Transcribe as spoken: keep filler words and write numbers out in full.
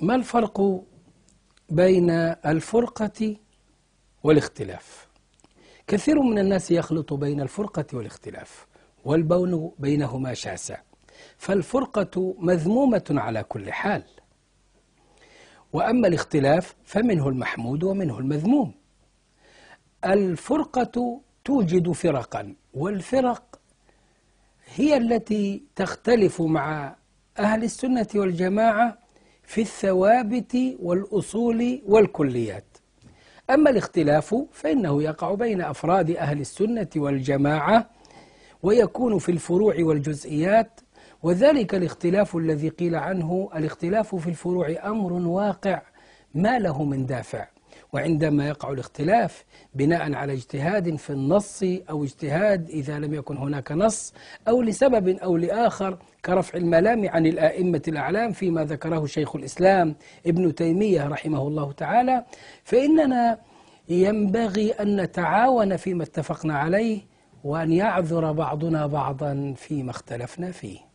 ما الفرق بين الفرقة والاختلاف؟ كثير من الناس يخلط بين الفرقة والاختلاف، والبون بينهما شاسع. فالفرقة مذمومة على كل حال، وأما الاختلاف فمنه المحمود ومنه المذموم. الفرقة توجد فرقا، والفرق هي التي تختلف مع أهل السنة والجماعة في الثوابت والأصول والكليات. أما الاختلاف فإنه يقع بين أفراد أهل السنة والجماعة، ويكون في الفروع والجزئيات. وذلك الاختلاف الذي قيل عنه الاختلاف في الفروع أمر واقع ما له من دافع. وعندما يقع الاختلاف بناء على اجتهاد في النص أو اجتهاد إذا لم يكن هناك نص، أو لسبب أو لآخر كرفع الملام عن الآئمة الأعلام فيما ذكره شيخ الإسلام ابن تيمية رحمه الله تعالى، فإننا ينبغي أن نتعاون فيما اتفقنا عليه، وأن يعذر بعضنا بعضا فيما اختلفنا فيه.